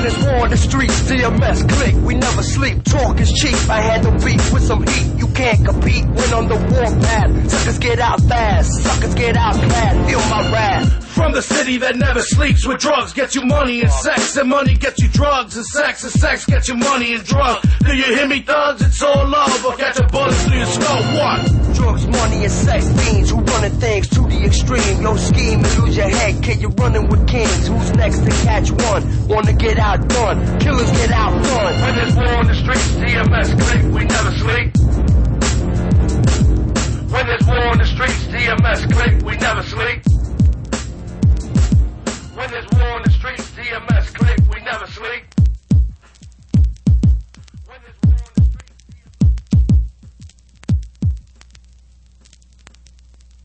there's war on the streets, DMS click, we never sleep. Talk is cheap, I handle beef with some heat. You can't compete when on the warpath. Suckers get out fast, suckers get outclassed. Feel my wrath. From the city that never sleeps, where drugs get you money and sex, and money gets you drugs, and sex gets you money and drugs. Do you hear me, thugs? It's all love, or catch a bullet through your skull. What? Drugs, money, and sex fiends who running things to the extreme. Yo, scheme and lose your head, kid. You're running with kings. Who's next to catch one? Wanna get outdone? Killers get outdone. When there's war on the streets, DMS click, we never sleep. When there's war on the streets, DMS click, we never sleep. When there's war on the streets.